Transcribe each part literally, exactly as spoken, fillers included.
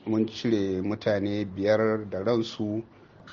mun cire mutane biyar da ransu,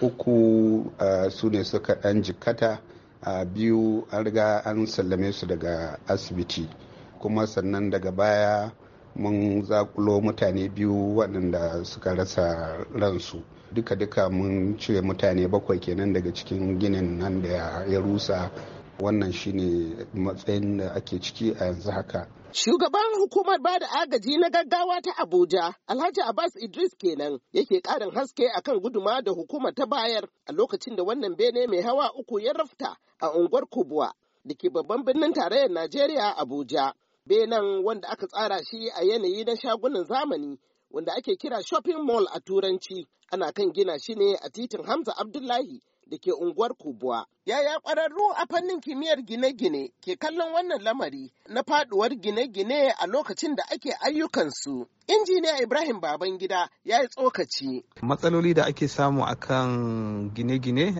uku uh, su ne suka ɗan jikkata, a uh, biyu an riga an sallame su daga asibiti, kuma sannan daga baya mun zakulo mutane biyu waɗanda suka rasa ransu. Duka-duka mun cire mutane bakwai kenan daga cikin ginin nan da ya rusa. Wannan shine matsayin da ake ciki a yanzu haka. Shugaban hukumar bada agaji na gaggawa ta Abuja, Alhaji Abbas Idris kenan yake ƙarin haske akan guduma da hukumar ta bayar a lokacin da wannan bene mai hawa uku ya rafta a unguwar Kubwa da ke babban birnin tarayyar Najeriya Abuja. Benen wanda aka tsara shi a yanayi na shagunan zamani wanda ake kira shopping mall a turanci, ana kan gina shi ne a titin Hamza Abdullahi da ke unguwar Kubwa. Yaya ƙwararru a fannin kimiyyar gine-gine ke kallon wannan lamari na faduwar gine-gine a lokacin da ake ayyukansu? Injiniya Ibrahim Babangida ya yi tsokaci. Matsaloli da ake samu akan gine-gine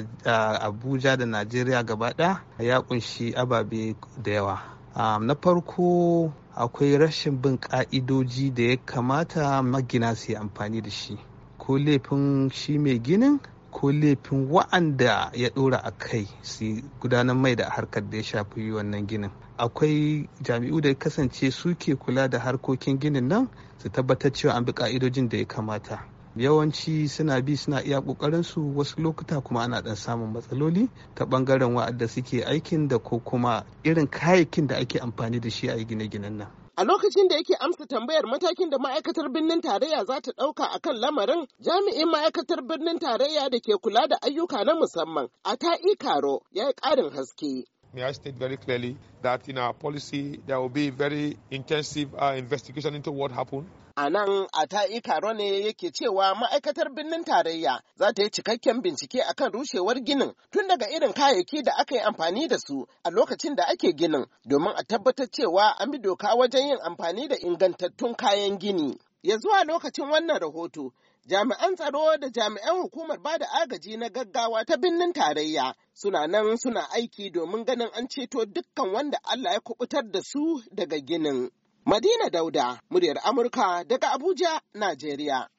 a Abuja da Najeriya gaba ɗaya ya kunshi ababe da yawa. Um, na farko akwai rashin bin ƙa'idoji da ya kamata magina su yi amfani da shi, ko laifin shi mai ginin ko laifin wa'anda ya ɗora a kai su gudanar mai da harkar da ya shafi wannan ginin. Akwai jami'u da ya kasance suke kula da harkokin ginin nan su tabbatar cewa an bi ƙa'idojin da ya kamata. Yawanci suna bi suna iya ƙoƙarinsu, wasu lokuta kuma ana ɗan samun matsaloli ta ɓangaren wa'anda suke aikin da ko kuma irin kayayyakin da ake amfani da shi a gine-ginen nan. A lokacin da yake amsa tambayar matakin da ma'aikatar birnin tarayya za ta ɗauka a kan lamarin, jami'in ma'aikatar birnin tarayya da ke kula da ayyuka na musamman, Ata'i Karo, ya yi ƙarin haske. May I state very clearly that in our policy there will be very intensive uh, investigation into what happened. A nan Ata'i Karo ne yake cewa ma'aikatar birnin tarayya za ta yi cikakken bincike akan rushewar ginin tun daga irin kayayyaki da aka yi amfani da su a lokacin da ake ginin domin a tabbatar cewa an bi doka wajen yin amfani da ingantattun kayan gini. Ya zuwa lokacin wannan rahoto, jami'an tsaro da jami'an hukumar bada agaji na gaggawa ta birnin tarayya suna nan suna aiki domin ganin an ceto dukkan wanda Allah ya kubutar da su daga ginin. Madina Dauda, muryar Amurka daga Abuja, Najeriya.